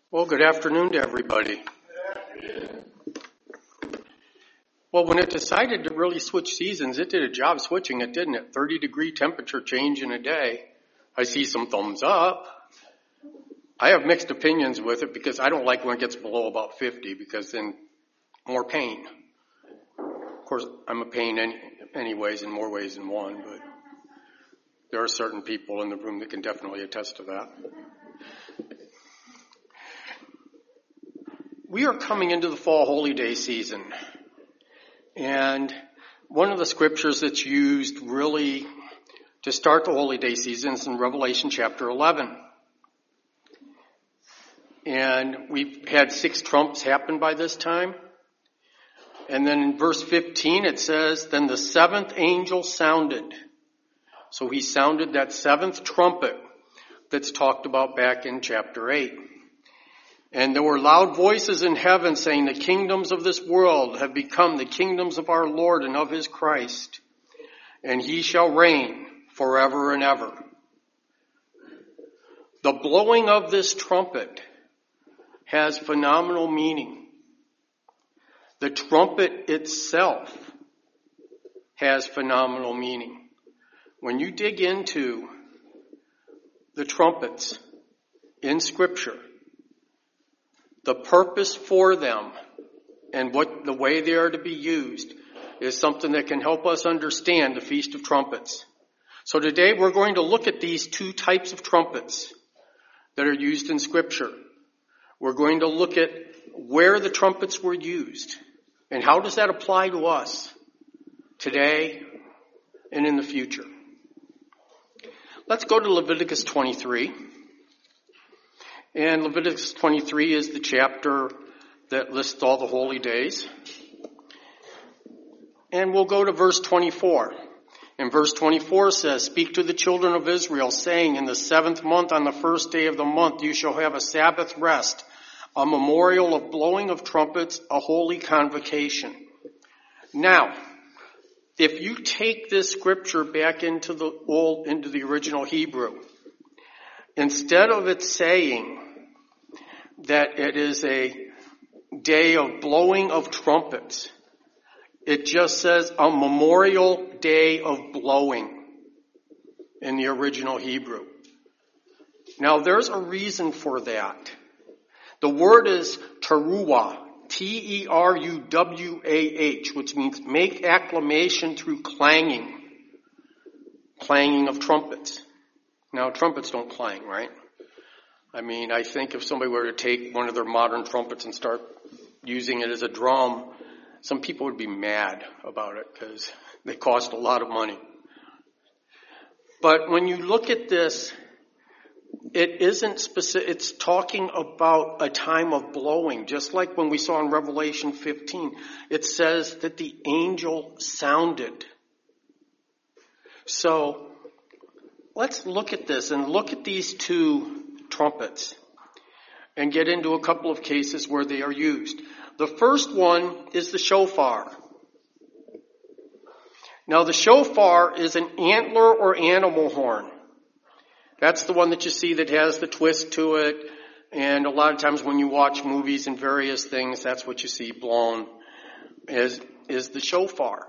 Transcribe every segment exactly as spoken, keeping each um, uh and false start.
Well, good afternoon to everybody. Well, when it decided to really switch seasons, it did a job switching it, didn't it? thirty degree temperature change in a day. I see some thumbs up. I have mixed opinions with it because I don't like when it gets below about fifty because then more pain. Of course, I'm a pain any, anyways in more ways than one, but there are certain people in the room that can definitely attest to that. We are coming into the fall holy day season, and one of the scriptures that's used really to start the holy day season is in Revelation chapter eleven. And we've had six trumps happen by this time. And then in verse fifteen it says, then the seventh angel sounded. So he sounded that seventh trumpet that's talked about back in chapter eight. And there were loud voices in heaven saying, the kingdoms of this world have become the kingdoms of our Lord and of his Christ, and he shall reign forever and ever. The blowing of this trumpet has phenomenal meaning. The trumpet itself has phenomenal meaning. When you dig into the trumpets in Scripture, the purpose for them and what the way they are to be used is something that can help us understand the Feast of Trumpets. So today we're going to look at these two types of trumpets that are used in Scripture. We're going to look at where the trumpets were used and how does that apply to us today and in the future. Let's go to Leviticus twenty-three. And Leviticus twenty-three is the chapter that lists all the holy days. And we'll go to verse twenty-four. And verse twenty-four says, speak to the children of Israel, saying, in the seventh month on the first day of the month you shall have a Sabbath rest, a memorial of blowing of trumpets, a holy convocation. Now, if you take this scripture back into the old, into the original Hebrew, instead of it saying that it is a day of blowing of trumpets, it just says a memorial day of blowing in the original Hebrew. Now there's a reason for that. The word is teruah, T E R U W A H, which means make acclamation through clanging, clanging of trumpets. Now, trumpets don't clang, right? I mean, I think if somebody were to take one of their modern trumpets and start using it as a drum, some people would be mad about it because they cost a lot of money. But when you look at this, it isn't specific. It's talking about a time of blowing, just like when we saw in Revelation fifteen. It says that the angel sounded. So, let's look at this and look at these two trumpets and get into a couple of cases where they are used. The first one is the shofar. Now the shofar is an antler or animal horn. That's the one that you see that has the twist to it, and a lot of times when you watch movies and various things, that's what you see blown, is, is the shofar.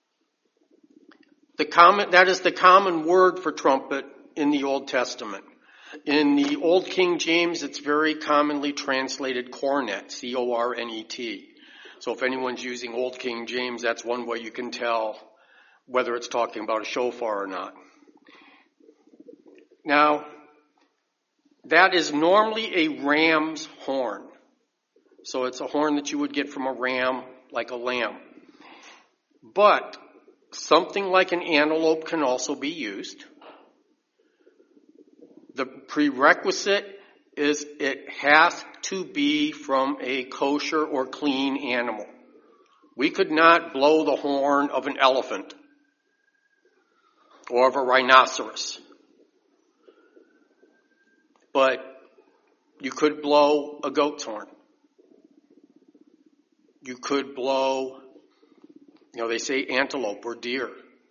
The common, that is the common word for trumpet in the Old Testament. In the Old King James, it's very commonly translated cornet, C O R N E T. So if anyone's using Old King James, that's one way you can tell whether it's talking about a shofar or not. Now, that is normally a ram's horn. So it's a horn that you would get from a ram, like a lamb. But something like an antelope can also be used. The prerequisite is it has to be from a kosher or clean animal. We could not blow the horn of an elephant or of a rhinoceros. But you could blow a goat's horn. You could blow, you know, they say antelope or deer.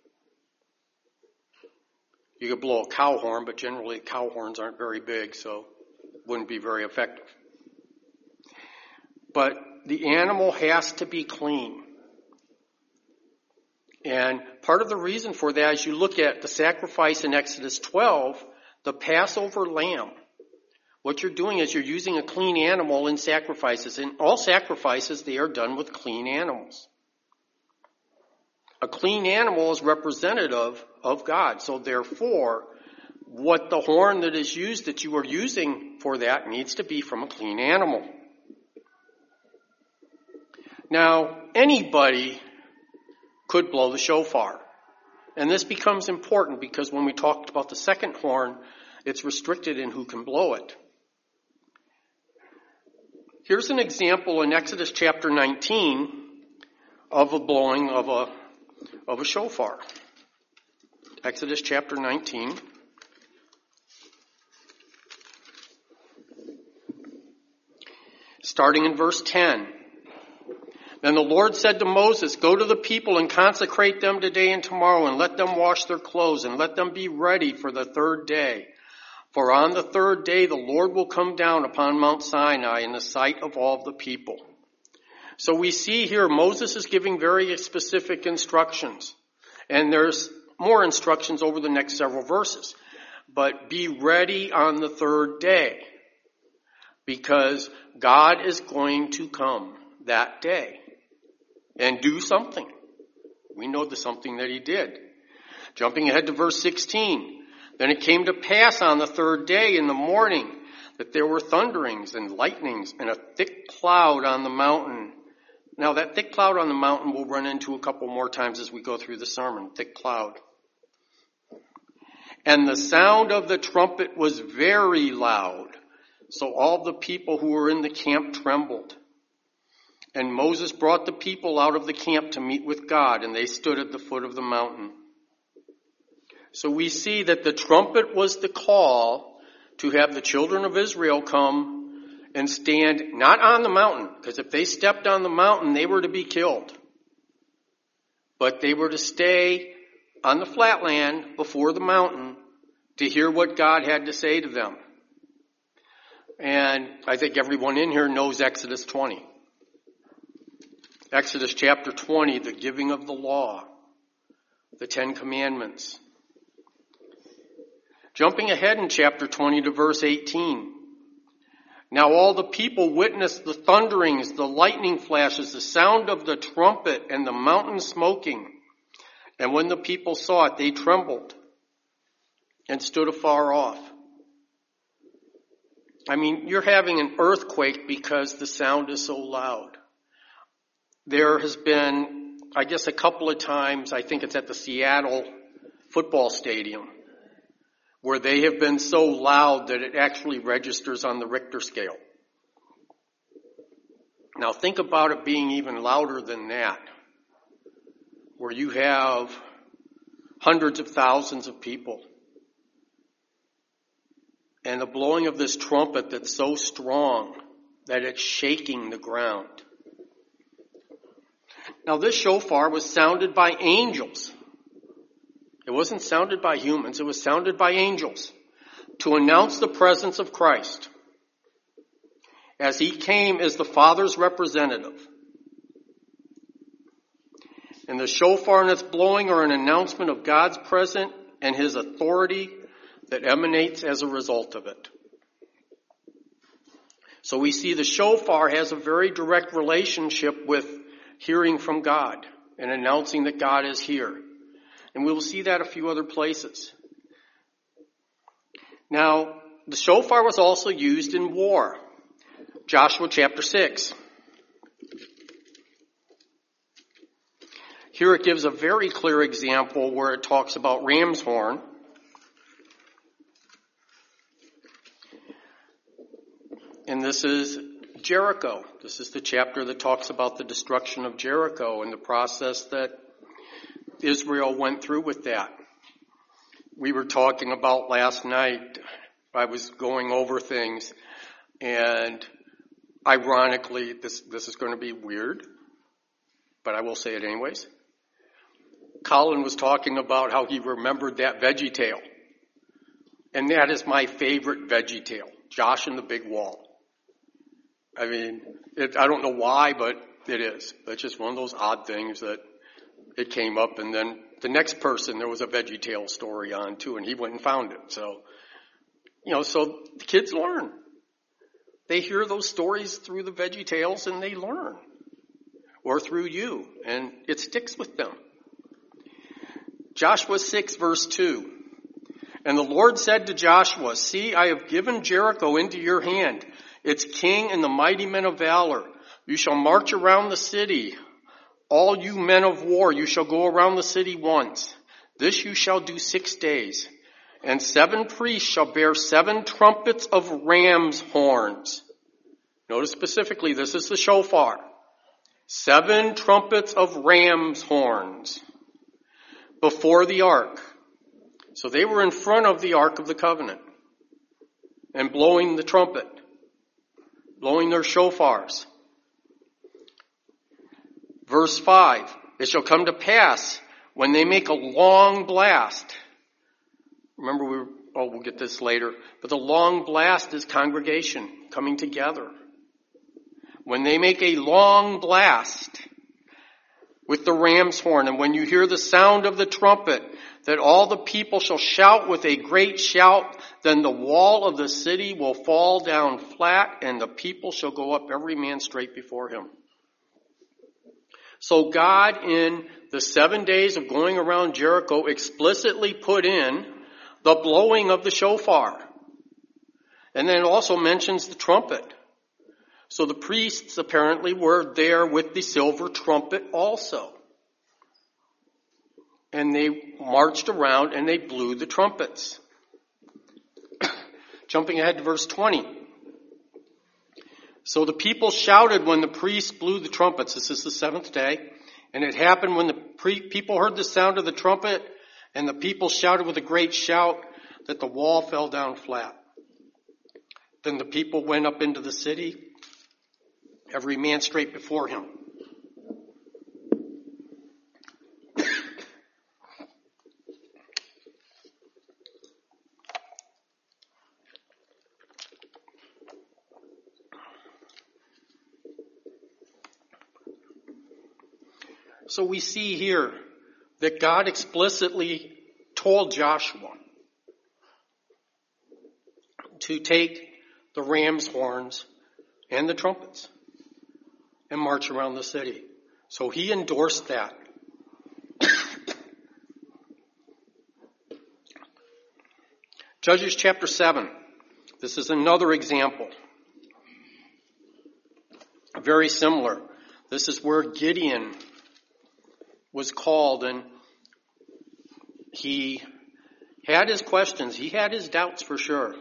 You could blow a cow horn, but generally cow horns aren't very big, so it wouldn't be very effective. but the animal has to be clean. And part of the reason for that is you look at the sacrifice in Exodus twelve, the Passover lamb. What you're doing is you're using a clean animal in sacrifices. In all sacrifices, they are done with clean animals. A clean animal is representative of God. So therefore, what the horn that is used that you are using for that needs to be from a clean animal. Now, anybody could blow the shofar. And this becomes important because when we talked about the second horn, it's restricted in who can blow it. Here's an example in Exodus chapter nineteen of a blowing of a, of a shofar. Exodus chapter nineteen. Starting in verse ten. Then the Lord said to Moses, "Go to the people and consecrate them today and tomorrow, and let them wash their clothes, and let them be ready for the third day. For on the third day the Lord will come down upon Mount Sinai in the sight of all the people." So we see here Moses is giving very specific instructions. And there's more instructions over the next several verses. But be ready on the third day, because God is going to come that day and do something. We know the something that he did. Jumping ahead to verse sixteen. Then it came to pass on the third day in the morning that there were thunderings and lightnings and a thick cloud on the mountain. Now that thick cloud on the mountain we'll run into a couple more times as we go through the sermon. Thick cloud. And the sound of the trumpet was very loud. So all the people who were in the camp trembled. And Moses brought the people out of the camp to meet with God, and they stood at the foot of the mountain. So we see that the trumpet was the call to have the children of Israel come and stand not on the mountain, because if they stepped on the mountain, they were to be killed. But they were to stay on the flat land before the mountain to hear what God had to say to them. And I think everyone in here knows Exodus twenty. Exodus chapter twenty, the giving of the law, the Ten Commandments. Jumping ahead in chapter twenty to verse eighteen. Now all the people witnessed the thunderings, the lightning flashes, the sound of the trumpet, and the mountain smoking. And when the people saw it, they trembled and stood afar off. I mean, you're having an earthquake because the sound is so loud. There has been, I guess, a couple of times, I think it's at the Seattle football stadium, where they have been so loud that it actually registers on the Richter scale. Now think about it being even louder than that, where you have hundreds of thousands of people. And the blowing of this trumpet that's so strong that it's shaking the ground. Now this shofar was sounded by angels. It wasn't sounded by humans, it was sounded by angels to announce the presence of Christ as he came as the Father's representative. And the shofar and its blowing are an announcement of God's presence and his authority that emanates as a result of it. So we see the shofar has a very direct relationship with hearing from God and announcing that God is here. And we will see that a few other places. Now, the shofar was also used in war. Joshua chapter six. Here it gives a very clear example where it talks about ram's horn. And this is Jericho. This is the chapter that talks about the destruction of Jericho and the process that Israel went through with that. We were talking about last night, I was going over things, and ironically, this, this is going to be weird, but I will say it anyways. Colin was talking about how he remembered that Veggie Tale. And that is my favorite Veggie Tale, Josh and the Big Wall. I mean, it, I don't know why, but it is. It's just one of those odd things that it came up, and then the next person, there was a VeggieTales story on too, and he went and found it. So, you know, so the kids learn. They hear those stories through the VeggieTales and they learn. Or through you, and it sticks with them. Joshua six verse two. And the Lord said to Joshua, see, I have given Jericho into your hand, its king and the mighty men of valor. You shall march around the city. All you men of war, you shall go around the city once. This you shall do six days. And seven priests shall bear seven trumpets of ram's horns. Notice specifically, this is the shofar. Seven trumpets of ram's horns before the ark. So they were in front of the Ark of the Covenant and blowing the trumpet, blowing their shofars. Verse five, it shall come to pass when they make a long blast. Remember, we were, oh, we'll get this later, but the long blast is congregation coming together. When they make a long blast with the ram's horn, and when you hear the sound of the trumpet, that all the people shall shout with a great shout, then the wall of the city will fall down flat, and the people shall go up every man straight before him. So God, in the seven days of going around Jericho, explicitly put in the blowing of the shofar. And then it also mentions the trumpet. So the priests apparently were there with the silver trumpet also. And they marched around and they blew the trumpets. Jumping ahead to verse twenty. So the people shouted when the priests blew the trumpets. This is the seventh day. And it happened when the pre- people heard the sound of the trumpet, and the people shouted with a great shout, that the wall fell down flat. Then the people went up into the city, every man straight before him. So we see here that God explicitly told Joshua to take the ram's horns and the trumpets and march around the city. So he endorsed that. Judges chapter seven. This is another example. Very similar. This is where Gideon was called, and he had his questions. He had his doubts for sure.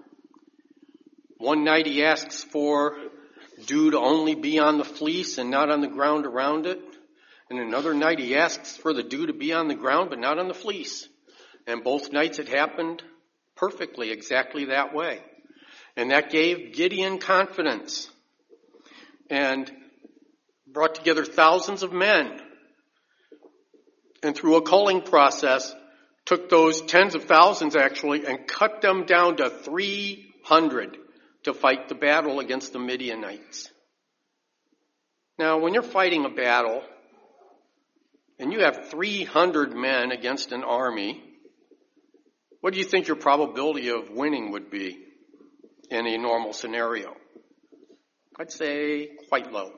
One night he asks for dew to only be on the fleece and not on the ground around it. And another night he asks for the dew to be on the ground but not on the fleece. And both nights it happened perfectly, exactly that way. And that gave Gideon confidence and brought together thousands of men. And through a culling process, took those tens of thousands actually and cut them down to three hundred to fight the battle against the Midianites. Now, when you're fighting a battle and you have three hundred men against an army, what do you think your probability of winning would be in a normal scenario? I'd say quite low.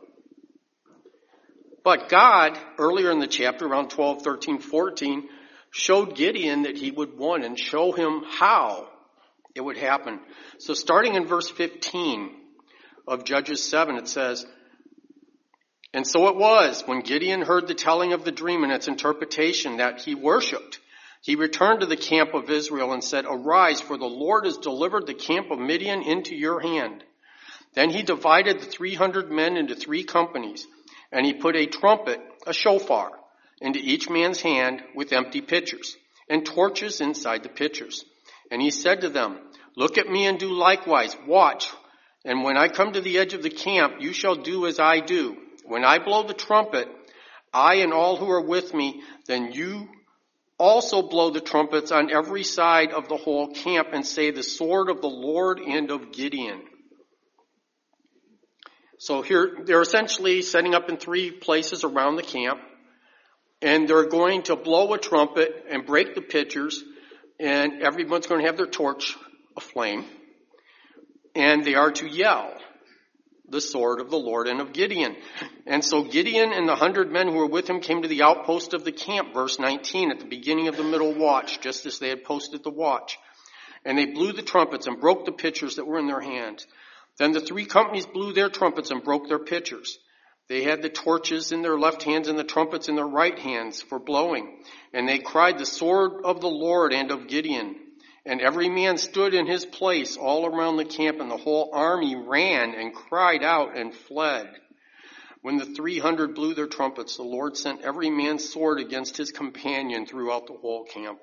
But God, earlier in the chapter, around twelve, thirteen, fourteen, showed Gideon that he would win and show him how it would happen. So starting in verse fifteen of Judges seven, it says, and so it was, when Gideon heard the telling of the dream and its interpretation, that he worshipped. He returned to the camp of Israel and said, arise, for the Lord has delivered the camp of Midian into your hand. Then he divided the three hundred men into three companies. And he put a trumpet, a shofar, into each man's hand with empty pitchers, and torches inside the pitchers. And he said to them, look at me and do likewise. Watch. And when I come to the edge of the camp, you shall do as I do. When I blow the trumpet, I and all who are with me, then you also blow the trumpets on every side of the whole camp and say, the sword of the Lord and of Gideon. So here, they're essentially setting up in three places around the camp, and they're going to blow a trumpet and break the pitchers, and everyone's going to have their torch aflame, and they are to yell, "The sword of the Lord and of Gideon." And so Gideon and the hundred men who were with him came to the outpost of the camp, verse nineteen, at the beginning of the middle watch, just as they had posted the watch. And they blew the trumpets and broke the pitchers that were in their hands. Then the three companies blew their trumpets and broke their pitchers. They had the torches in their left hands and the trumpets in their right hands for blowing. And they cried, "The sword of the Lord and of Gideon." And every man stood in his place all around the camp, and the whole army ran and cried out and fled. When the three hundred blew their trumpets, the Lord sent every man's sword against his companion throughout the whole camp.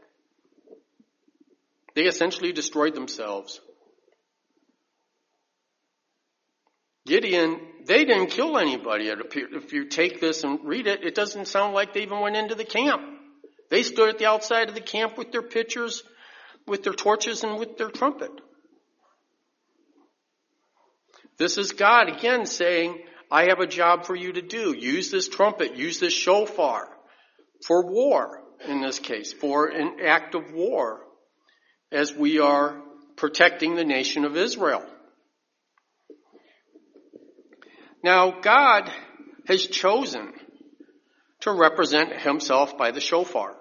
They essentially destroyed themselves. Gideon, they didn't kill anybody. It appeared. If you take this and read it, it doesn't sound like they even went into the camp. They stood at the outside of the camp with their pitchers, with their torches, and with their trumpet. This is God again saying, I have a job for you to do. Use this trumpet, use this shofar for war, in this case, for an act of war, as we are protecting the nation of Israel. Now, God has chosen to represent himself by the shofar.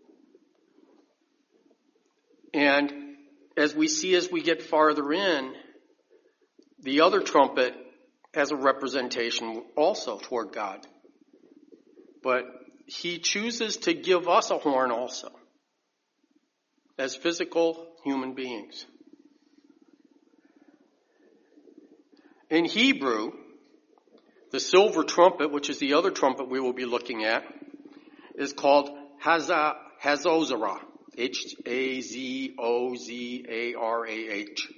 And as we see as we get farther in, the other trumpet has a representation also toward God. But he chooses to give us a horn also, as physical human beings. In Hebrew, the silver trumpet, which is the other trumpet we will be looking at, is called Hazozarah. H A Z O Z A R A H.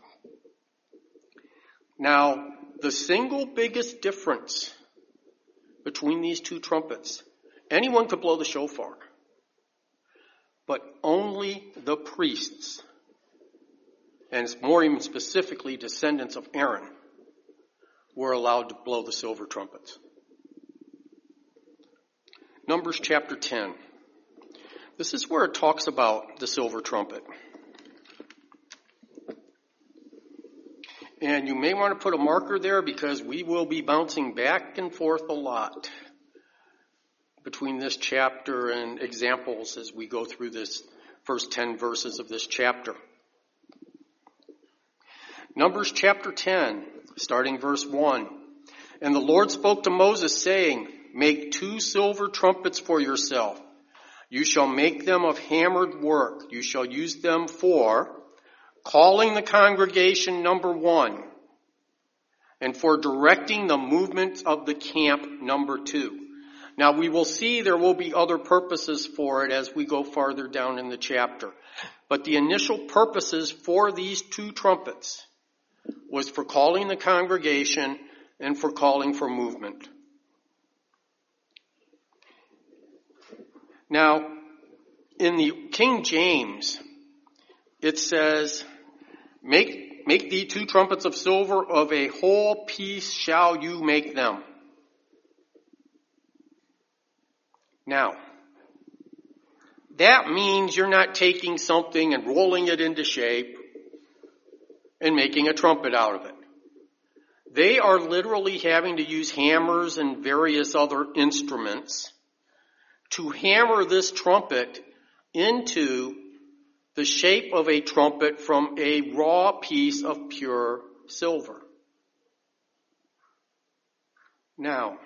Now, the single biggest difference between these two trumpets, anyone could blow the shofar, but only the priests, and more even specifically descendants of Aaron, were allowed to blow the silver trumpets. Numbers chapter ten. This is where it talks about the silver trumpet. And you may want to put a marker there because we will be bouncing back and forth a lot between this chapter and examples as we go through this first ten verses of this chapter. Numbers chapter ten, starting verse one. And the Lord spoke to Moses, saying, "Make two silver trumpets for yourself. You shall make them of hammered work. You shall use them for calling the congregation, number one, and for directing the movement of the camp, number two." Now we will see there will be other purposes for it as we go farther down in the chapter. But the initial purposes for these two trumpets was for calling the congregation and for calling for movement. Now, in the King James, it says, Make, make thee two trumpets of silver, of a whole piece shall you make them. Now, that means you're not taking something and rolling it into shape and making a trumpet out of it. They are literally having to use hammers and various other instruments to hammer this trumpet into the shape of a trumpet from a raw piece of pure silver. Now,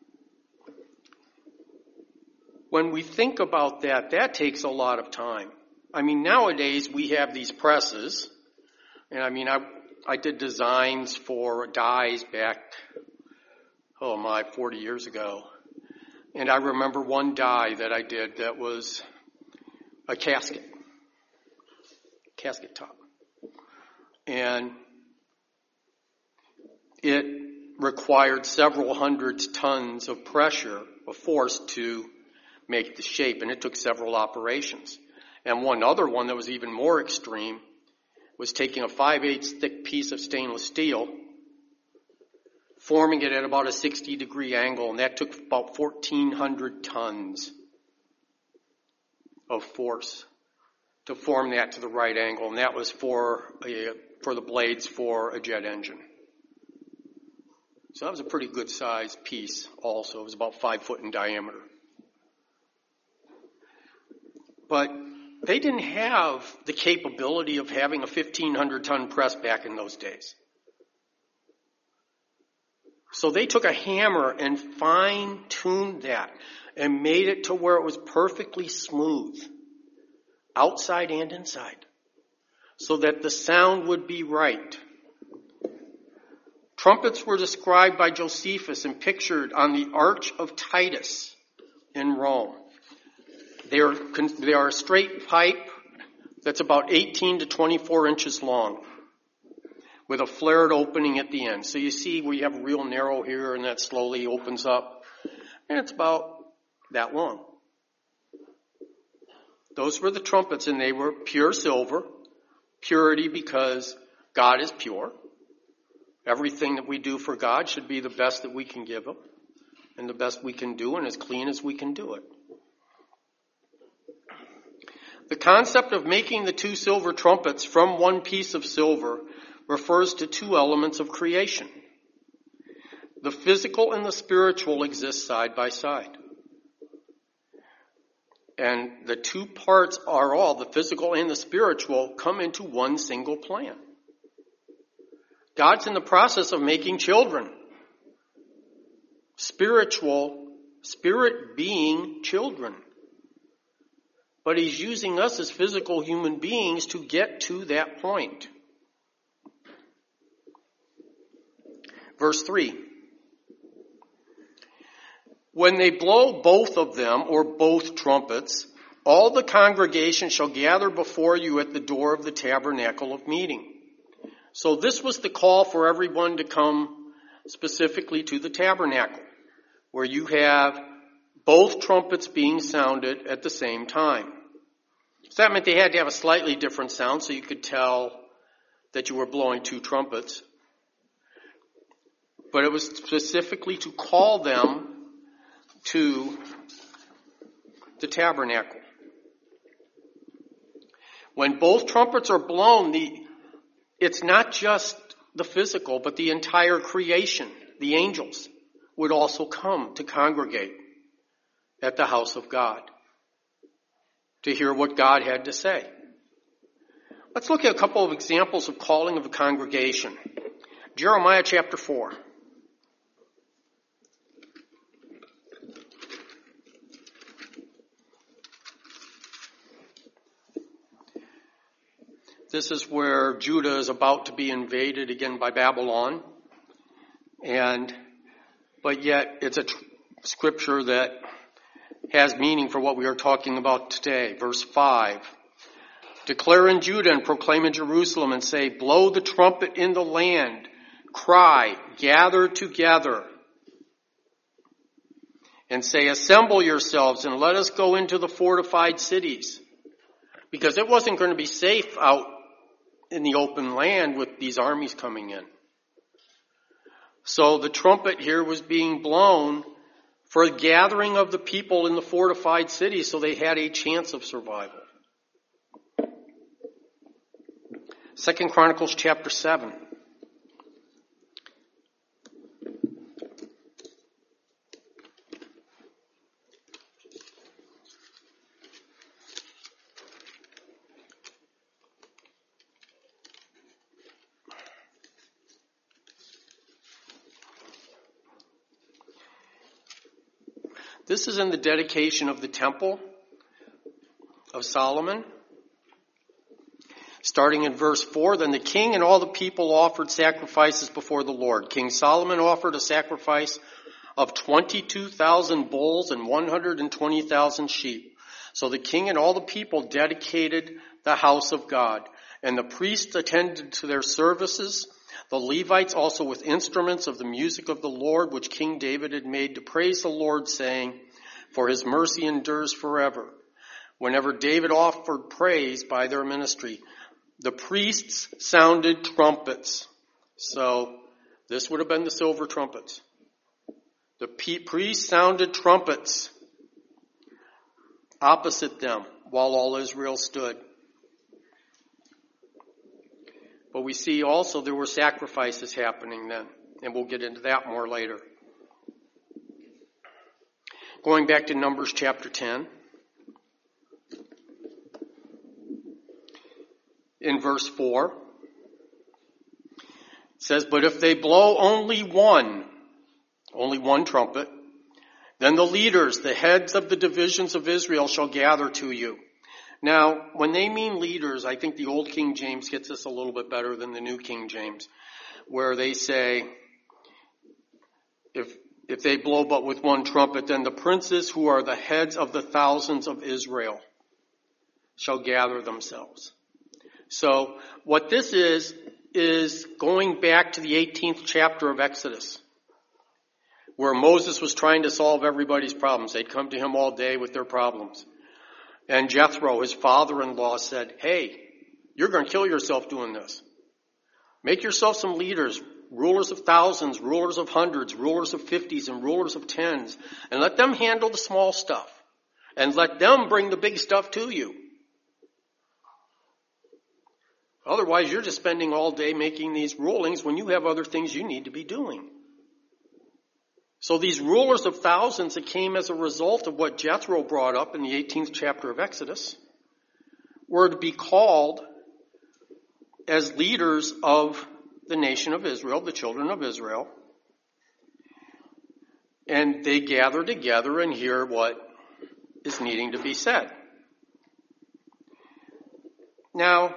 when we think about that, that takes a lot of time. I mean, nowadays we have these presses, and I mean, I I did designs for dies back, oh my, forty years ago. And I remember one die that I did that was a casket, casket top. And it required several hundred tons of pressure, of force to make the shape, and it took several operations. And one other one that was even more extreme was taking a five eighths thick piece of stainless steel, forming it at about a sixty degree angle, and that took about fourteen hundred tons of force to form that to the right angle, and that was for a, for the blades for a jet engine. So that was a pretty good sized piece also. It was about five foot in diameter. But they didn't have the capability of having a fifteen hundred ton press back in those days. So they took a hammer and fine-tuned that and made it to where it was perfectly smooth, outside and inside, so that the sound would be right. Trumpets were described by Josephus and pictured on the Arch of Titus in Rome. They are, they are a straight pipe that's about eighteen to twenty-four inches long, with a flared opening at the end. So you see we have a real narrow here, and that slowly opens up, and it's about that long. Those were the trumpets, and they were pure silver, purity because God is pure. Everything that we do for God should be the best that we can give Him, and the best we can do, and as clean as we can do it. The concept of making the two silver trumpets from one piece of silver refers to two elements of creation. The physical and the spiritual exist side by side. And the two parts are all, the physical and the spiritual, come into one single plan. God's in the process of making children. Spiritual, spirit being children. But He's using us as physical human beings to get to that point. Verse three. When they blow both of them, or both trumpets, all the congregation shall gather before you at the door of the tabernacle of meeting. So this was the call for everyone to come specifically to the tabernacle, where you have both trumpets being sounded at the same time. So that meant they had to have a slightly different sound so you could tell that you were blowing two trumpets. But it was specifically to call them to the tabernacle. When both trumpets are blown, the, it's not just the physical, but the entire creation, the angels, would also come to congregate at the house of God to hear what God had to say. Let's look at a couple of examples of calling of a congregation. Jeremiah chapter four. This is where Judah is about to be invaded again by Babylon. And, but yet it's a tr- scripture that has meaning for what we are talking about today. Verse five. Declare in Judah and proclaim in Jerusalem and say, blow the trumpet in the land, cry, gather together. And say, assemble yourselves and let us go into the fortified cities. Because it wasn't going to be safe out in the open land with these armies coming in. So the trumpet here was being blown for a gathering of the people in the fortified cities so they had a chance of survival. Second Chronicles chapter seven. This is in the dedication of the temple of Solomon. Starting in verse four, then the king and all the people offered sacrifices before the Lord. King Solomon offered a sacrifice of twenty-two thousand bulls and one hundred twenty thousand sheep. So the king and all the people dedicated the house of God. And the priests attended to their services, the Levites also with instruments of the music of the Lord, which King David had made to praise the Lord, saying, for his mercy endures forever. Whenever David offered praise by their ministry, the priests sounded trumpets. So This would have been the silver trumpets. The priests sounded trumpets opposite them while all Israel stood. But we see also there were sacrifices happening then, and we'll get into that more later. Going back to Numbers chapter ten. In verse four, it says, "But if they blow only one, only one trumpet, then the leaders, the heads of the divisions of Israel shall gather to you." Now, when they mean leaders, I think the Old King James gets this a little bit better than the New King James, where they say, if if they blow but with one trumpet, then the princes who are the heads of the thousands of Israel shall gather themselves. So what this is, is going back to the eighteenth chapter of Exodus, where Moses was trying to solve everybody's problems. They'd come to him all day with their problems. And Jethro, his father-in-law, said, "Hey, you're going to kill yourself doing this. Make yourself some leaders, rulers of thousands, rulers of hundreds, rulers of fifties, and rulers of tens, and let them handle the small stuff, and let them bring the big stuff to you. Otherwise, you're just spending all day making these rulings when you have other things you need to be doing." So these rulers of thousands that came as a result of what Jethro brought up in the eighteenth chapter of Exodus were to be called as leaders of the nation of Israel, the children of Israel. And they gather together and hear what is needing to be said. Now,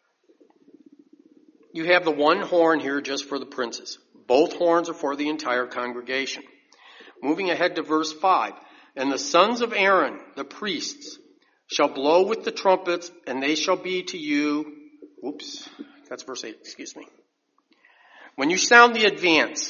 you have the one horn here just for the princes. Both horns are for the entire congregation. Moving ahead to verse five. "And the sons of Aaron, the priests, shall blow with the trumpets, and they shall be to you," whoops, that's verse eight, excuse me. "When you sound the advance."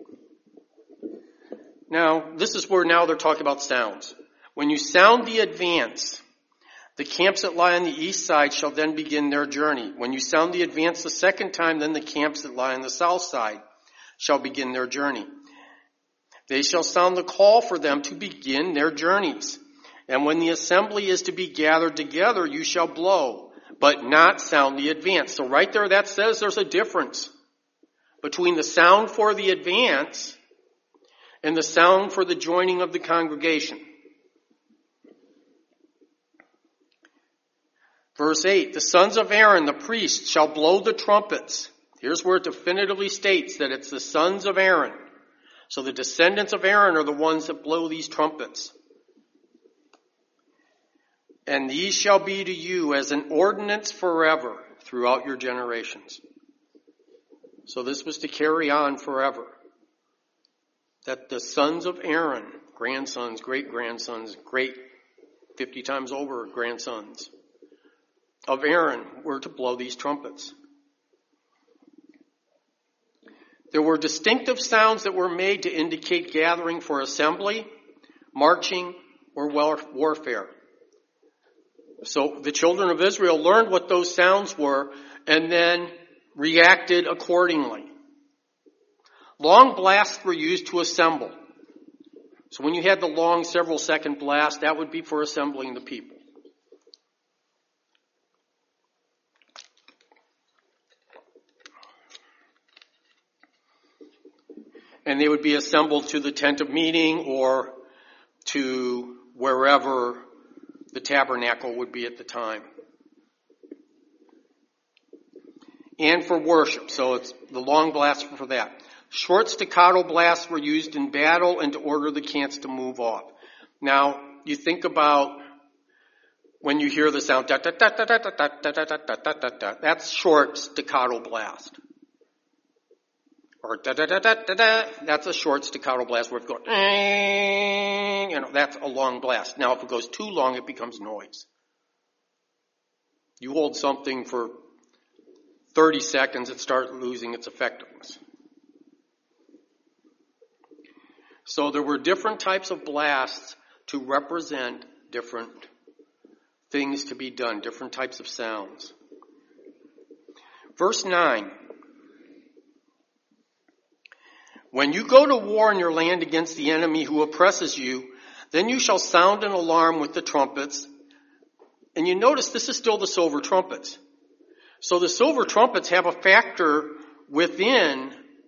Now, this is where now they're talking about sounds. "When you sound the advance, the camps that lie on the east side shall then begin their journey. When you sound the advance the second time, then the camps that lie on the south side shall begin their journey. They shall sound the call for them to begin their journeys. And when the assembly is to be gathered together, you shall blow, but not sound the advance." So right there, that says there's a difference between the sound for the advance and the sound for the joining of the congregation. Verse eight, "The sons of Aaron, the priests, shall blow the trumpets." Here's where it definitively states that it's the sons of Aaron. So the descendants of Aaron are the ones that blow these trumpets. "And these shall be to you as an ordinance forever throughout your generations." So this was to carry on forever. That the sons of Aaron, grandsons, great-grandsons, great fifty times over grandsons of Aaron were to blow these trumpets. There were distinctive sounds that were made to indicate gathering for assembly, marching, or warfare. So the children of Israel learned what those sounds were and then reacted accordingly. Long blasts were used to assemble. So when you had the long several second blast, that would be for assembling the people. And they would be assembled to the tent of meeting or to wherever the tabernacle would be at the time. And for worship, so it's the long blast for that. Short staccato blasts were used in battle and to order the camps to move off. Now, you think about when you hear the sound, da, da, da, da, da, da, da, da, da, da, da, da, that's short staccato blast. Or da da da da da da, that's a short staccato blast where it's going, you know, that's a long blast. Now, if it goes too long, it becomes noise. You hold something for thirty seconds, it starts losing its effectiveness. So there were different types of blasts to represent different things to be done, different types of sounds. Verse nine. When you go to war in your land against the enemy who oppresses you, then you shall sound an alarm with the trumpets. And you notice this is still the silver trumpets. So the silver trumpets have a factor within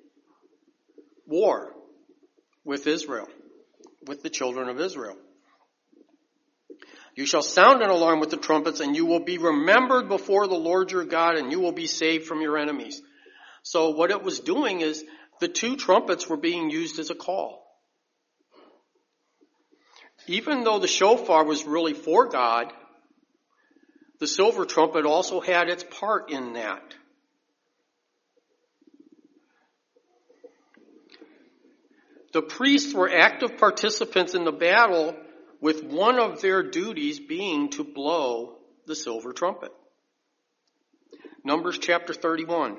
war with Israel, with the children of Israel. You shall sound an alarm with the trumpets, and you will be remembered before the Lord your God, and you will be saved from your enemies. So what it was doing is the two trumpets were being used as a call. Even though the shofar was really for God, the silver trumpet also had its part in that. The priests were active participants in the battle, with one of their duties being to blow the silver trumpet. Numbers chapter thirty-one.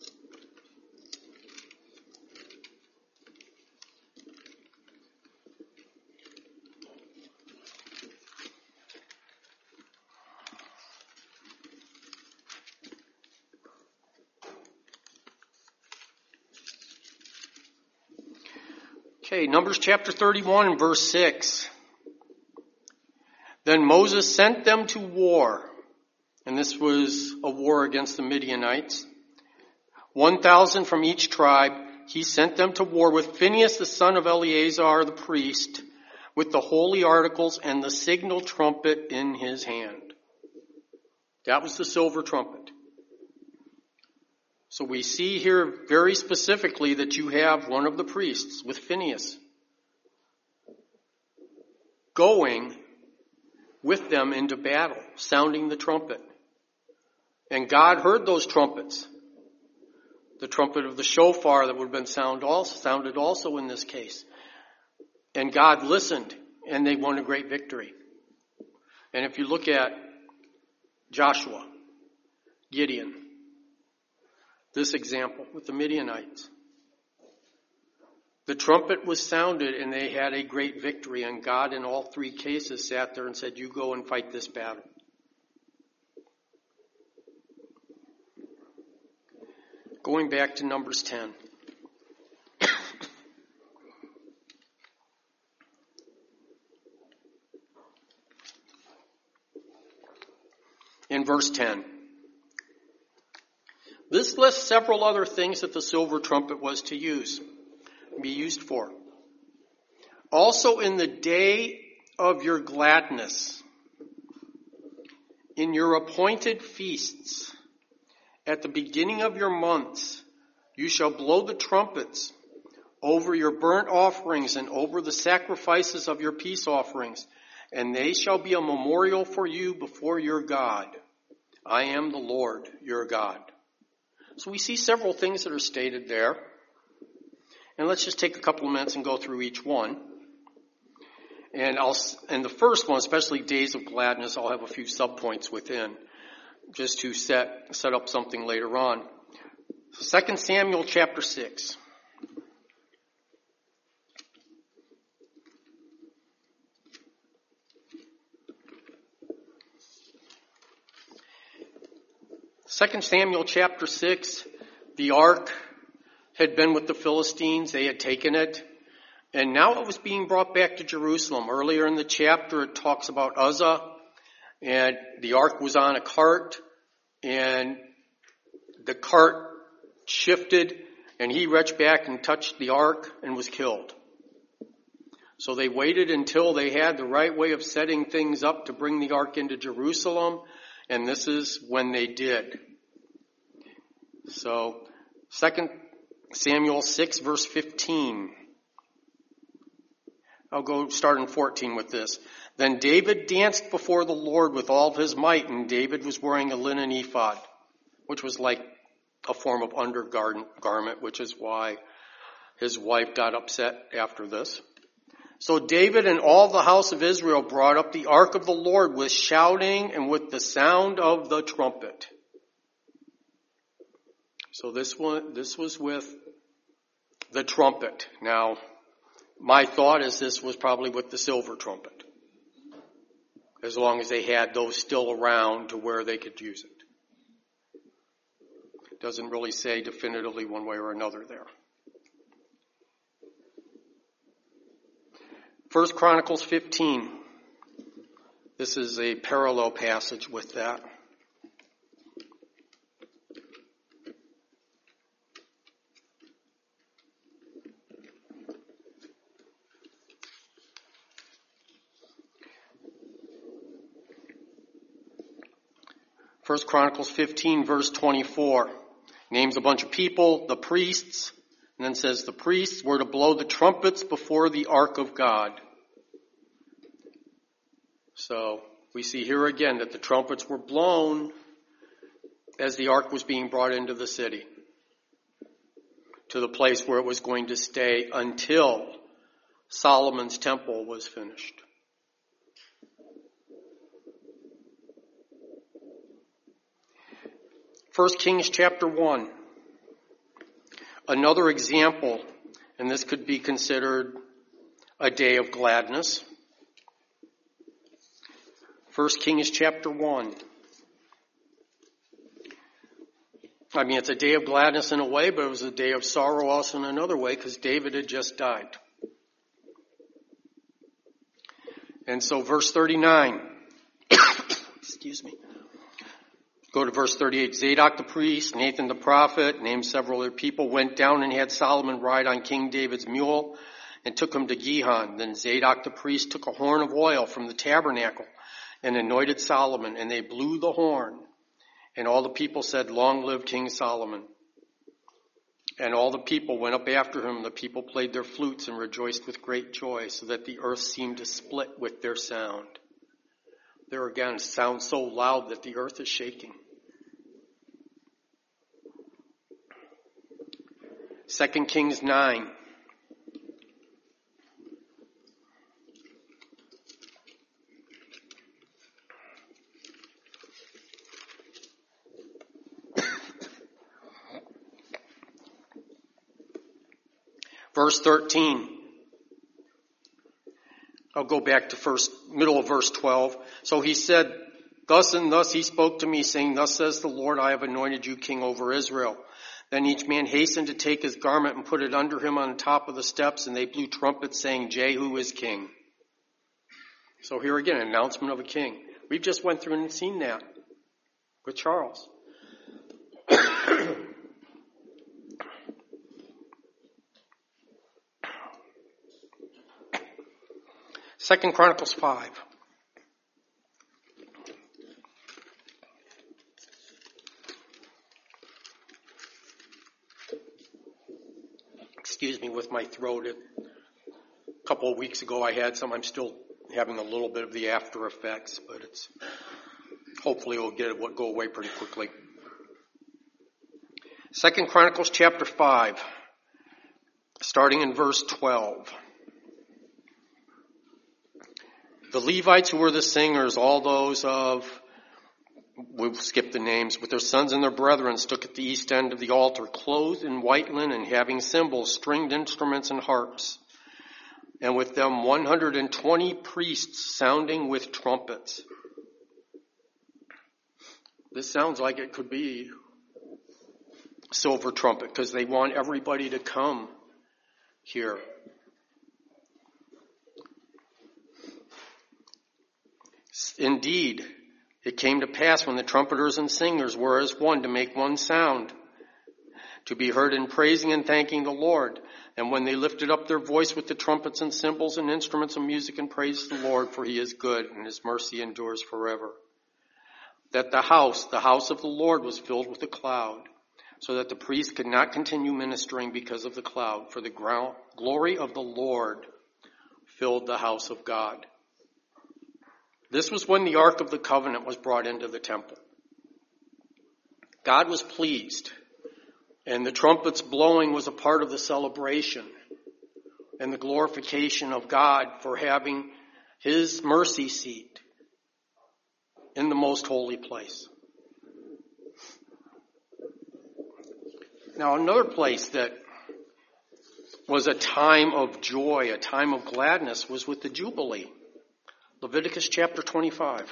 Okay, Numbers chapter thirty-one and verse six. Then Moses sent them to war, and this was a war against the Midianites. One thousand from each tribe, he sent them to war with Phinehas the son of Eleazar the priest, with the holy articles and the signal trumpet in his hand. That was the silver trumpet. So we see here very specifically that you have one of the priests with Phinehas going with them into battle, sounding the trumpet. And God heard those trumpets. The trumpet of the shofar that would have been sound also, sounded also in this case. And God listened, and they won a great victory. And if you look at Joshua, Gideon, this example with the Midianites, the trumpet was sounded and they had a great victory, and God in all three cases sat there and said, you go and fight this battle. Going back to Numbers ten. In verse ten. This lists several other things that the silver trumpet was to use, be used for. Also in the day of your gladness, in your appointed feasts, at the beginning of your months, you shall blow the trumpets over your burnt offerings and over the sacrifices of your peace offerings, and they shall be a memorial for you before your God. I am the Lord your God. So we see several things that are stated there. And let's just take a couple of minutes and go through each one. And I'll, and the first one, especially days of gladness, I'll have a few subpoints within, just to set, set up something later on. Second Samuel chapter six. Second Samuel chapter six, the ark had been with the Philistines. They had taken it. And now it was being brought back to Jerusalem. Earlier in the chapter, it talks about Uzzah, and the ark was on a cart, and the cart shifted, and he reached back and touched the ark and was killed. So they waited until they had the right way of setting things up to bring the ark into Jerusalem, and this is when they did. So, Second Samuel six, verse fifteen. I'll go start in fourteen with this. Then David danced before the Lord with all of his might, and David was wearing a linen ephod, which was like a form of undergarment, which is why his wife got upset after this. So David and all the house of Israel brought up the ark of the Lord with shouting and with the sound of the trumpet. So this one, this was with the trumpet. Now, my thought is this was probably with the silver trumpet, as long as they had those still around to where they could use it. It doesn't really say definitively one way or another there. First Chronicles fifteen. This is a parallel passage with that. First Chronicles fifteen, verse twenty-four. Names a bunch of people, the priests, and then says the priests were to blow the trumpets before the ark of God. So we see here again that the trumpets were blown as the ark was being brought into the city, to the place where it was going to stay until Solomon's temple was finished. First Kings chapter one. Another example, and this could be considered a day of gladness. First Kings chapter one. I mean, it's a day of gladness in a way, but it was a day of sorrow also in another way, because David had just died. And so verse thirty-nine, excuse me. Go to verse thirty-eight. Zadok the priest, Nathan the prophet, named several other people, went down and had Solomon ride on King David's mule and took him to Gihon. Then Zadok the priest took a horn of oil from the tabernacle and anointed Solomon, and they blew the horn. And all the people said, "Long live King Solomon." And all the people went up after him. The people played their flutes and rejoiced with great joy, so that the earth seemed to split with their sound. There again, it sounds so loud that the earth is shaking. Second Kings nine. Verse thirteen. I'll go back to first, middle of verse twelve. So he said, "Thus and thus he spoke to me, saying, Thus says the Lord, I have anointed you king over Israel." Then each man hastened to take his garment and put it under him on the top of the steps, and they blew trumpets, saying, "Jehu is king." So here again, an announcement of a king. We've just went through and seen that with Charles. Second Chronicles five. Excuse me with my throat. A couple of weeks ago I had some. I'm still having a little bit of the after effects, but it's hopefully it'll get it go away pretty quickly. Second Chronicles chapter five, starting in verse twelve. The Levites who were the singers, all those of, we'll skip the names, with their sons and their brethren, stood at the east end of the altar, clothed in white linen, having cymbals, stringed instruments, and harps. And with them one hundred twenty priests sounding with trumpets. This sounds like it could be silver trumpet, because they want everybody to come here. Indeed, it came to pass when the trumpeters and singers were as one to make one sound, to be heard in praising and thanking the Lord. And when they lifted up their voice with the trumpets and cymbals and instruments of music and praised the Lord, for he is good and his mercy endures forever. That the house, the house of the Lord, was filled with a cloud, so that the priest could not continue ministering because of the cloud, for the ground, glory of the Lord filled the house of God. This was when the Ark of the Covenant was brought into the temple. God was pleased, and the trumpets blowing was a part of the celebration and the glorification of God for having his mercy seat in the most holy place. Now, another place that was a time of joy, a time of gladness, was with the Jubilee. Leviticus chapter twenty-five.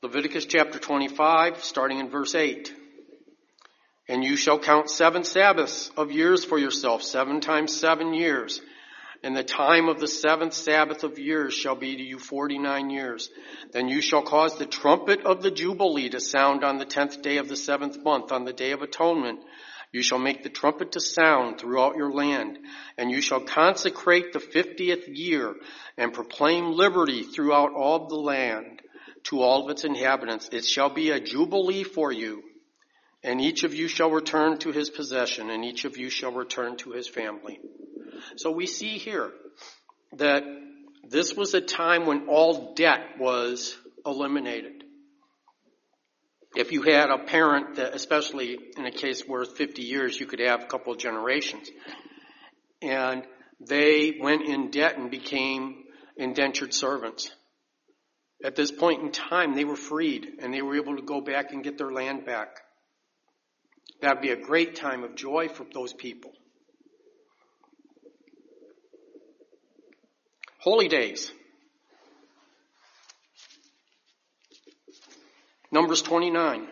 Leviticus chapter twenty-five, starting in verse eight. And you shall count seven Sabbaths of years for yourself, seven times seven years. And the time of the seventh Sabbath of years shall be to you forty-nine years. Then you shall cause the trumpet of the Jubilee to sound on the tenth day of the seventh month, on the day of atonement. You shall make the trumpet to sound throughout your land, and you shall consecrate the fiftieth year, and proclaim liberty throughout all the land to all of its inhabitants. It shall be a jubilee for you, and each of you shall return to his possession, and each of you shall return to his family. So we see here that this was a time when all debt was eliminated. If you had a parent that, especially in a case where fifty years, you could have a couple of generations, and they went in debt and became indentured servants. At this point in time, they were freed, and they were able to go back and get their land back. That would be a great time of joy for those people. Holy days. Numbers twenty-nine.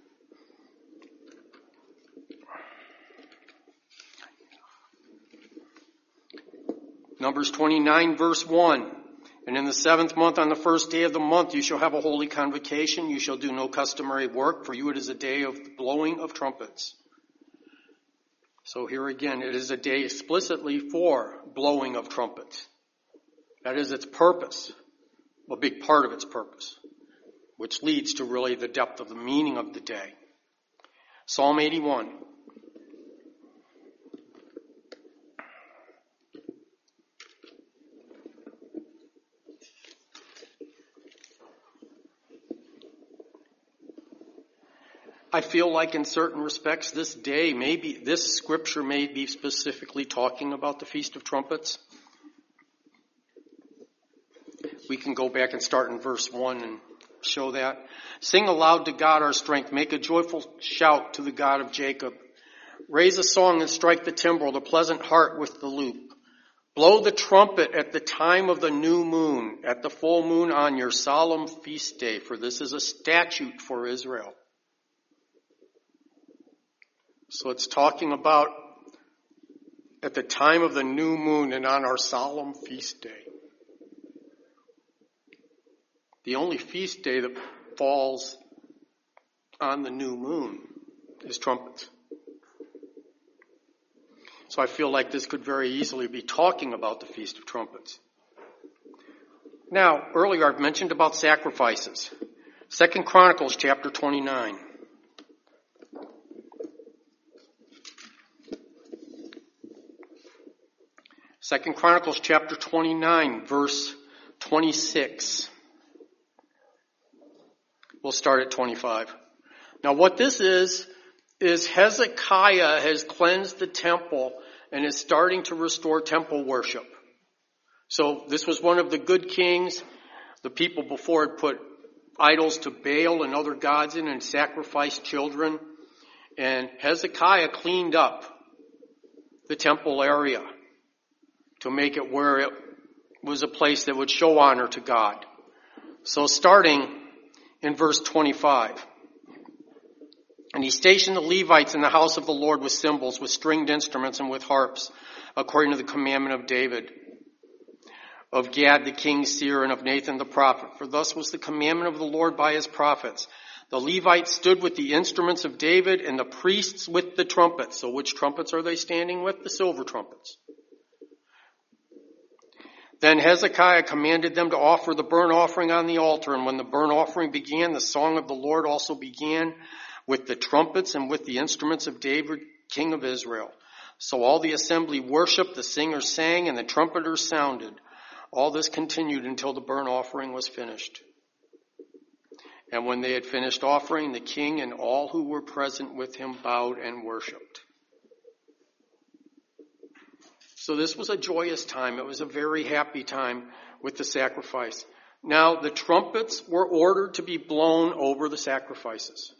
Numbers twenty-nine, verse one. And in the seventh month, on the first day of the month, you shall have a holy convocation. You shall do no customary work. For you it is a day of the blowing of trumpets. So here again, it is a day explicitly for blowing of trumpets. That is its purpose, a big part of its purpose, which leads to really the depth of the meaning of the day. Psalm eighty-one. I feel like in certain respects this day, maybe this scripture may be specifically talking about the Feast of Trumpets. We can go back and start in verse one and show that. Sing aloud to God our strength. Make a joyful shout to the God of Jacob. Raise a song and strike the timbrel, the pleasant harp with the lute. Blow the trumpet at the time of the new moon, at the full moon on your solemn feast day, for this is a statute for Israel. So it's talking about at the time of the new moon and on our solemn feast day. The only feast day that falls on the new moon is trumpets. So I feel like this could very easily be talking about the Feast of Trumpets. Now, earlier I've mentioned about sacrifices. Second Chronicles chapter twenty-nine. Second Chronicles chapter twenty-nine, verse twenty-six. We'll start at twenty-five. Now what this is, is Hezekiah has cleansed the temple and is starting to restore temple worship. So this was one of the good kings. The people before had put idols to Baal and other gods in and sacrificed children. And Hezekiah cleaned up the temple area to make it where it was a place that would show honor to God. So starting in verse twenty-five. And he stationed the Levites in the house of the Lord with cymbals, with stringed instruments, and with harps, according to the commandment of David, of Gad the king's seer, and of Nathan the prophet. For thus was the commandment of the Lord by his prophets. The Levites stood with the instruments of David, and the priests with the trumpets. So which trumpets are they standing with? The silver trumpets. Then Hezekiah commanded them to offer the burnt offering on the altar. And when the burnt offering began, the song of the Lord also began with the trumpets and with the instruments of David, king of Israel. So all the assembly worshiped, the singers sang, and the trumpeters sounded. All this continued until the burnt offering was finished. And when they had finished offering, the king and all who were present with him bowed and worshipped. So this was a joyous time. It was a very happy time with the sacrifice. Now, the trumpets were ordered to be blown over the sacrifices,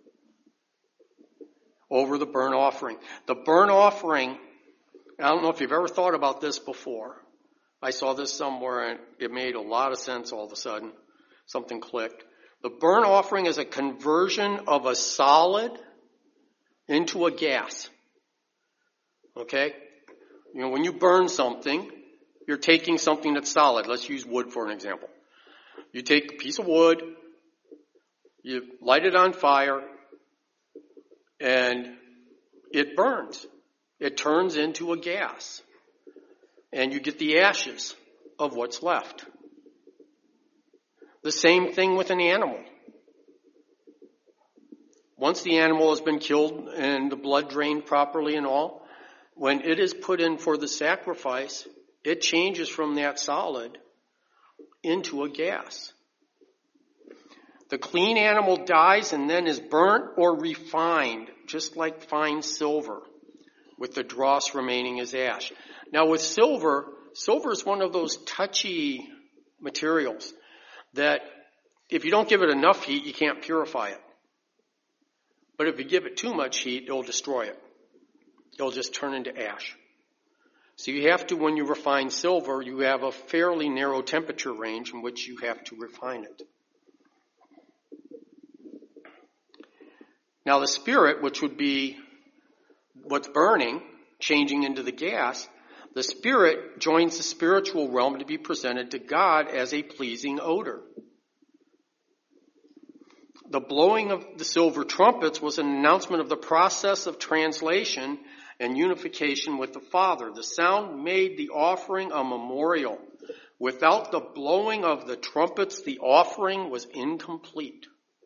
over the burnt offering. The burnt offering, I don't know if you've ever thought about this before. I saw this somewhere and it made a lot of sense all of a sudden. Something clicked. The burnt offering is a conversion of a solid into a gas. Okay? You know, when you burn something, you're taking something that's solid. Let's use wood for an example. You take a piece of wood, you light it on fire, and it burns. It turns into a gas. And you get the ashes of what's left. The same thing with an animal. Once the animal has been killed and the blood drained properly and all, when it is put in for the sacrifice, it changes from that solid into a gas. The clean animal dies and then is burnt or refined, just like fine silver, with the dross remaining as ash. Now with silver, silver is one of those touchy materials that if you don't give it enough heat, you can't purify it. But if you give it too much heat, it'll destroy it. It'll just turn into ash. So you have to, when you refine silver, you have a fairly narrow temperature range in which you have to refine it. Now the spirit, which would be what's burning, changing into the gas, the spirit joins the spiritual realm to be presented to God as a pleasing odor. The blowing of the silver trumpets was an announcement of the process of translation and unification with the Father. The sound made the offering a memorial. Without the blowing of the trumpets, the offering was incomplete.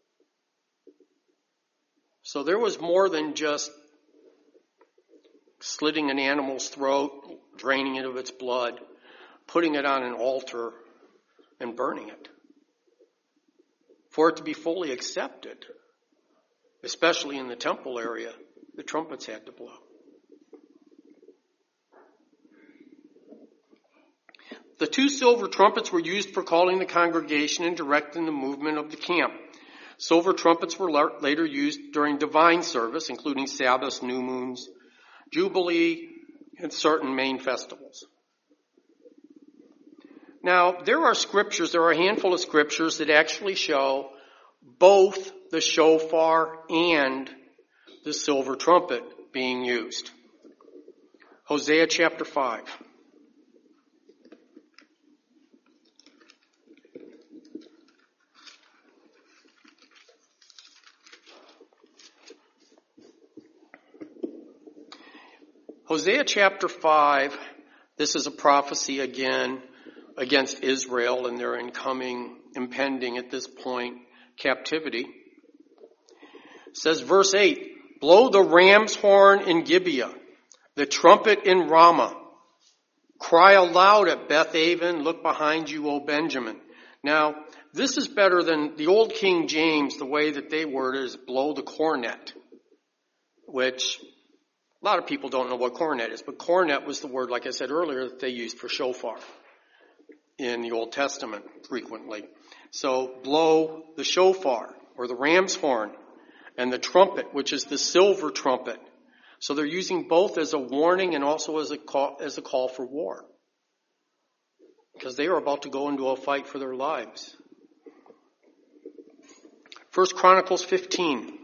So there was more than just slitting an animal's throat, draining it of its blood, putting it on an altar, and burning it. For it to be fully accepted, especially in the temple area, the trumpets had to blow. The two silver trumpets were used for calling the congregation and directing the movement of the camp. Silver trumpets were later used during divine service, including Sabbaths, new moons, Jubilee, and certain main festivals. Now, there are scriptures, there are a handful of scriptures that actually show both the shofar and the silver trumpet being used. Hosea chapter five. Hosea chapter five, this is a prophecy again against Israel and their incoming, impending at this point, captivity. It says, verse eight, blow the ram's horn in Gibeah, the trumpet in Ramah. Cry aloud at Beth-aven, look behind you, O Benjamin. Now, this is better than the old King James, the way that they word it is blow the cornet, which a lot of people don't know what cornet is, but cornet was the word, like I said earlier, that they used for shofar in the Old Testament frequently. So blow the shofar or the ram's horn and the trumpet, which is the silver trumpet. So they're using both as a warning and also as a call, as a call for war. Because they are about to go into a fight for their lives. First Chronicles fifteen.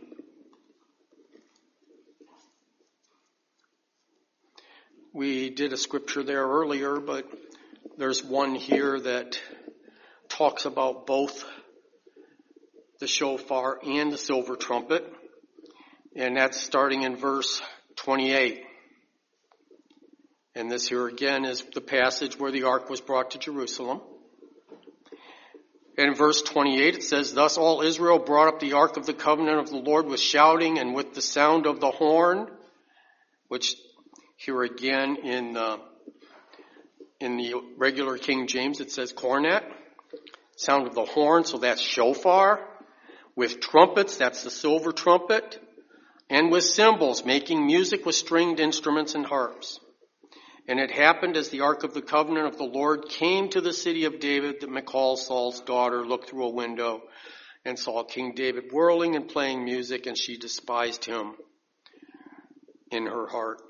We did a scripture there earlier, but there's one here that talks about both the shofar and the silver trumpet, and that's starting in verse twenty-eight. And this here again is the passage where the ark was brought to Jerusalem. And in verse twenty-eight it says, thus all Israel brought up the ark of the covenant of the Lord with shouting and with the sound of the horn, which here again in the, in the regular King James it says cornet, sound of the horn, so that's shofar. With trumpets, that's the silver trumpet. And with cymbals, making music with stringed instruments and harps. And it happened as the ark of the covenant of the Lord came to the city of David that Michal, Saul's daughter, looked through a window and saw King David whirling and playing music, and she despised him in her heart.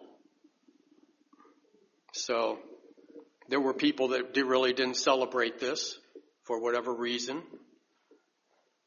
So there were people that really didn't celebrate this for whatever reason.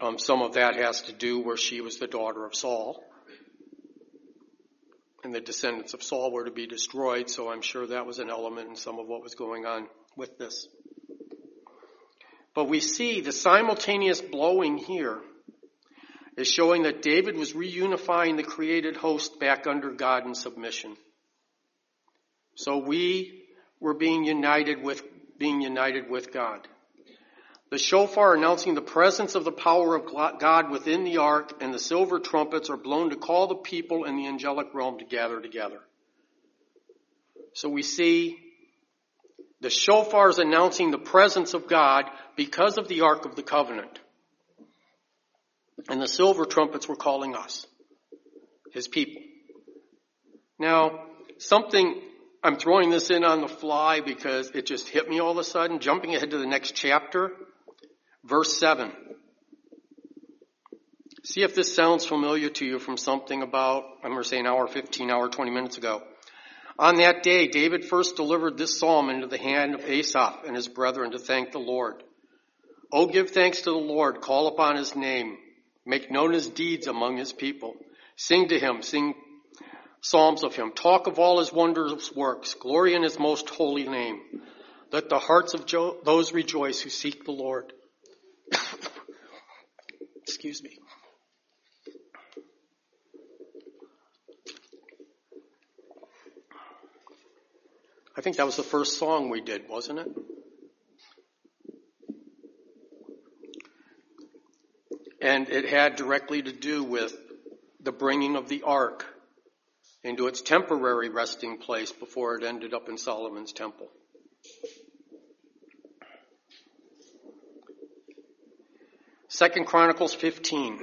Um, some of that has to do where she was the daughter of Saul. And the descendants of Saul were to be destroyed, so I'm sure that was an element in some of what was going on with this. But we see the simultaneous blowing here is showing that David was reunifying the created host back under God in submission. So we were being united with being united with God. The shofar announcing the presence of the power of God within the ark, and the silver trumpets are blown to call the people in the angelic realm to gather together. So we see the shofars announcing the presence of God because of the Ark of the Covenant. And the silver trumpets were calling us, his people. Now, something, I'm throwing this in on the fly because it just hit me all of a sudden, jumping ahead to the next chapter, verse seven. See if this sounds familiar to you from something about, I'm going to say an hour, fifteen hour, twenty minutes ago. On that day, David first delivered this psalm into the hand of Asaph and his brethren to thank the Lord. Oh, give thanks to the Lord, call upon his name, make known his deeds among his people. Sing to him, sing psalms of him, talk of all his wondrous works, glory in his most holy name. Let the hearts of jo- those rejoice who seek the Lord. Excuse me. I think that was the first song we did, wasn't it? And it had directly to do with the bringing of the ark into its temporary resting place before it ended up in Solomon's temple. Second Chronicles fifteen.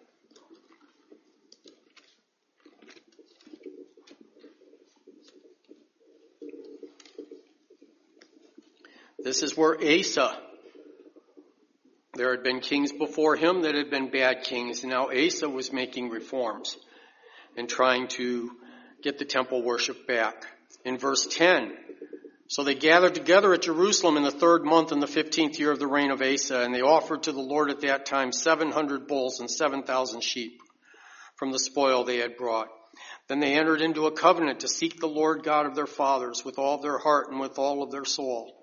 This is where Asa, there had been kings before him that had been bad kings. Now Asa was making reforms and trying to get the temple worship back. In verse ten, so they gathered together at Jerusalem in the third month in the fifteenth year of the reign of Asa, and they offered to the Lord at that time seven hundred bulls and seven thousand sheep from the spoil they had brought. Then they entered into a covenant to seek the Lord God of their fathers with all their heart and with all of their soul.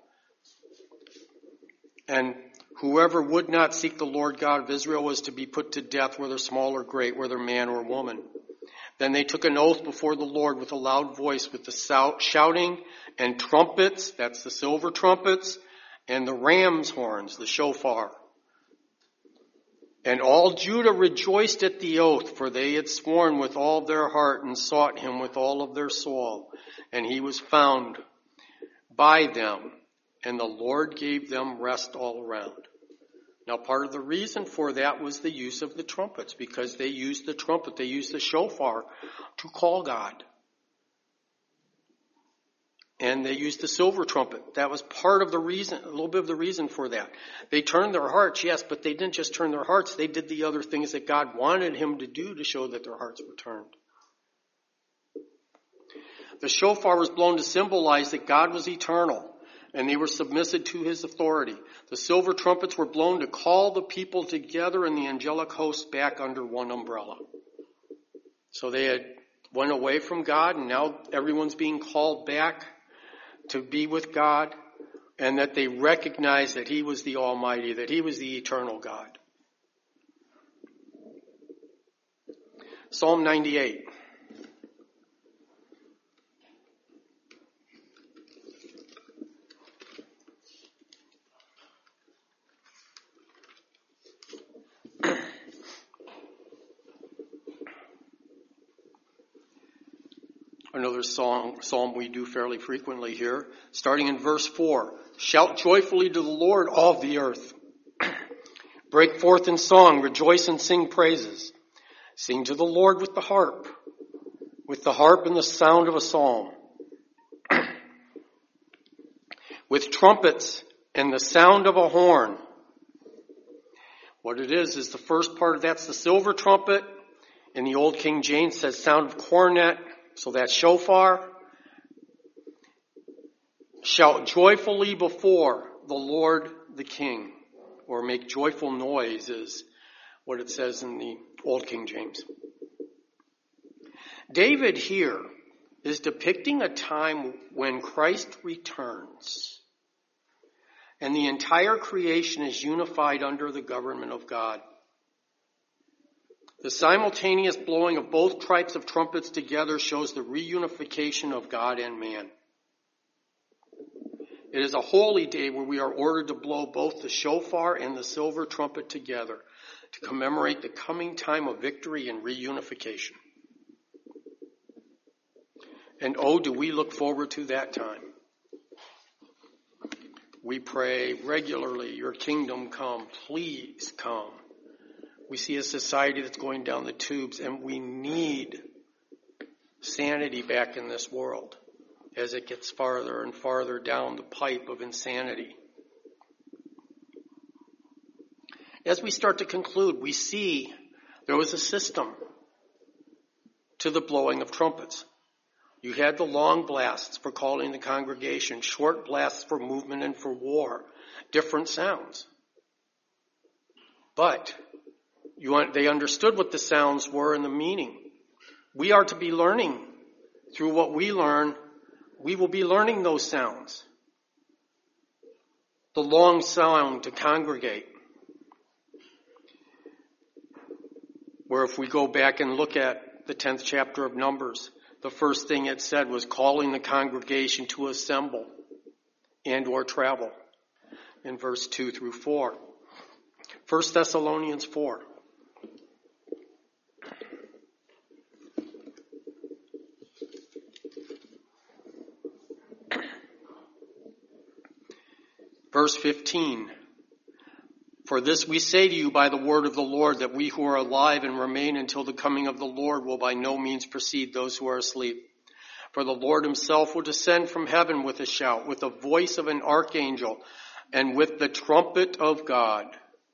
And whoever would not seek the Lord God of Israel was to be put to death, whether small or great, whether man or woman. Then they took an oath before the Lord with a loud voice, with the shouting and trumpets, that's the silver trumpets, and the ram's horns, the shofar. And all Judah rejoiced at the oath, for they had sworn with all their heart and sought him with all of their soul. And he was found by them, and the Lord gave them rest all around. Now, part of the reason for that was the use of the trumpets, because they used the trumpet, they used the shofar to call God. And they used the silver trumpet. That was part of the reason, a little bit of the reason for that. They turned their hearts, yes, but they didn't just turn their hearts. They did the other things that God wanted him to do to show that their hearts were turned. The shofar was blown to symbolize that God was eternal, and they were submissive to his authority. The silver trumpets were blown to call the people together and the angelic host back under one umbrella. So they had went away from God, and now everyone's being called back to be with God, and that they recognized that he was the Almighty, that he was the eternal God. Psalm ninety-eight. Another song, psalm we do fairly frequently here, starting in verse four. Shout joyfully to the Lord, all the earth. Break forth in song, rejoice and sing praises. Sing to the Lord with the harp, with the harp and the sound of a psalm. With trumpets and the sound of a horn. What it is, is the first part of that's the silver trumpet. In the Old King James says sound of cornet. So that's shofar. Shout joyfully before the Lord the King, or make joyful noises what it says in the Old King James. David here is depicting a time when Christ returns and the entire creation is unified under the government of God. The simultaneous blowing of both types of trumpets together shows the reunification of God and man. It is a holy day where we are ordered to blow both the shofar and the silver trumpet together to commemorate the coming time of victory and reunification. And oh, do we look forward to that time. We pray regularly, your kingdom come, please come. We see a society that's going down the tubes, and we need sanity back in this world as it gets farther and farther down the pipe of insanity. As we start to conclude, we see there was a system to the blowing of trumpets. You had the long blasts for calling the congregation, short blasts for movement and for war, different sounds. But you, they understood what the sounds were and the meaning. We are to be learning. Through what we learn, we will be learning those sounds. The long sound to congregate. Where if we go back and look at the tenth chapter of Numbers, the first thing it said was calling the congregation to assemble and or travel in verse two through four. First Thessalonians four. Verse fifteen. For this we say to you by the word of the Lord, that we who are alive and remain until the coming of the Lord will by no means precede those who are asleep. For the Lord himself will descend from heaven with a shout, with the voice of an archangel, and with the trumpet of God.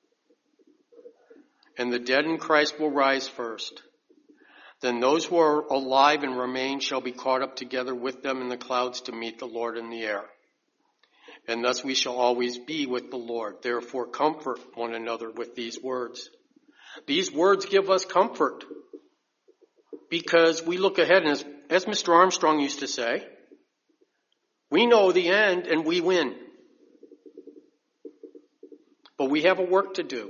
And the dead in Christ will rise first. Then those who are alive and remain shall be caught up together with them in the clouds to meet the Lord in the air. And thus we shall always be with the Lord. Therefore comfort one another with these words. These words give us comfort because we look ahead, and as, as Mister Armstrong used to say, we know the end and we win. But we have a work to do.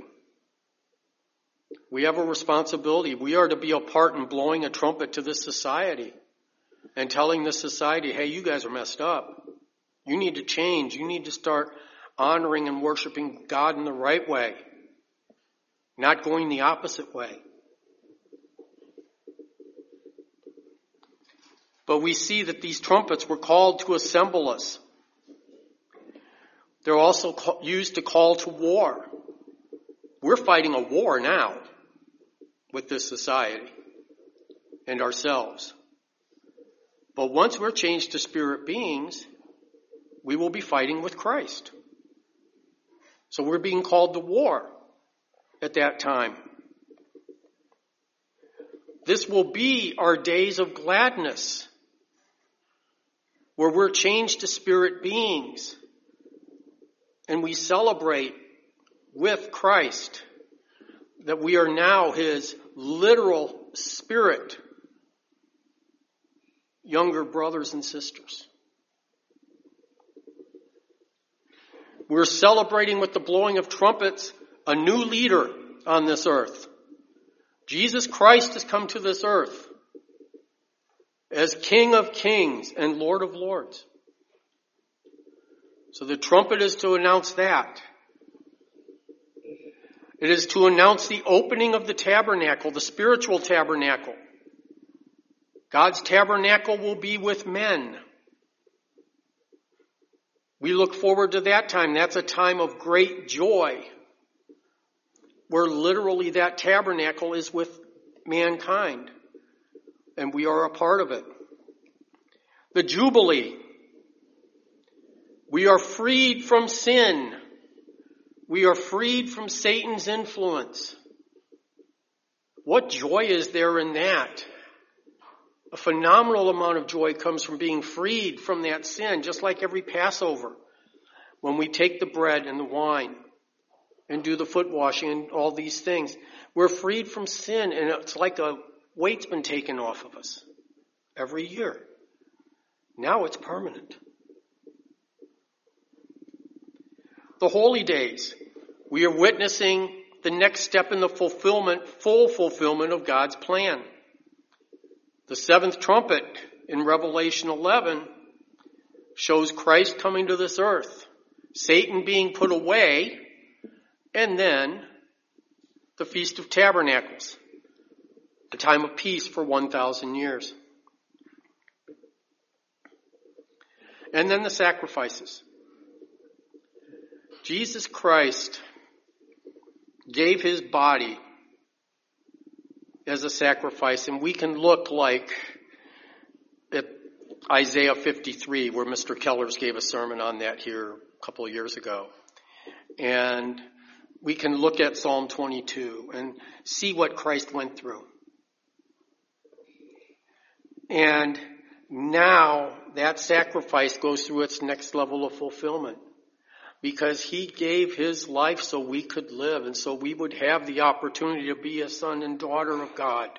We have a responsibility. We are to be a part in blowing a trumpet to this society and telling this society, hey, you guys are messed up. You need to change. You need to start honoring and worshiping God in the right way, not going the opposite way. But we see that these trumpets were called to assemble us. They're also used to call to war. We're fighting a war now with this society and ourselves. But once we're changed to spirit beings, we will be fighting with Christ. So we're being called to war at that time. This will be our days of gladness, where we're changed to spirit beings and we celebrate with Christ that we are now his literal spirit, younger brothers and sisters. We're celebrating with the blowing of trumpets a new leader on this earth. Jesus Christ has come to this earth as King of Kings and Lord of Lords. So the trumpet is to announce that. It is to announce the opening of the tabernacle, the spiritual tabernacle. God's tabernacle will be with men. We look forward to that time. That's a time of great joy, where literally that tabernacle is with mankind, and we are a part of it. The Jubilee. We are freed from sin. We are freed from Satan's influence. What joy is there in that? A phenomenal amount of joy comes from being freed from that sin, just like every Passover, when we take the bread and the wine and do the foot washing and all these things. We're freed from sin, and it's like a weight's been taken off of us every year. Now it's permanent. The holy days. We are witnessing the next step in the fulfillment, full fulfillment of God's plan. The seventh trumpet in Revelation eleven shows Christ coming to this earth, Satan being put away, and then the Feast of Tabernacles, the time of peace for one thousand years. And then the sacrifices. Jesus Christ gave his body as a sacrifice, and we can look like at Isaiah fifty-three, where Mister Kellers gave a sermon on that here a couple of years ago. And we can look at Psalm twenty-two and see what Christ went through. And now that sacrifice goes through its next level of fulfillment, because he gave his life so we could live, and so we would have the opportunity to be a son and daughter of God.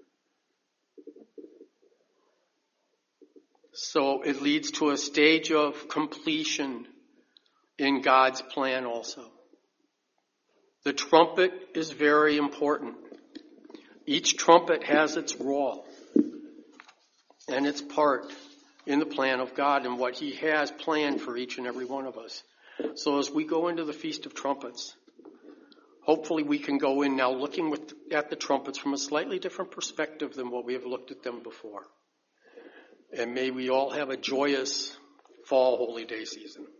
So it leads to a stage of completion in God's plan also. The trumpet is very important. Each trumpet has its role and its part in the plan of God and what he has planned for each and every one of us. So as we go into the Feast of Trumpets, hopefully we can go in now looking with, at the trumpets from a slightly different perspective than what we have looked at them before. And may we all have a joyous fall holy day season.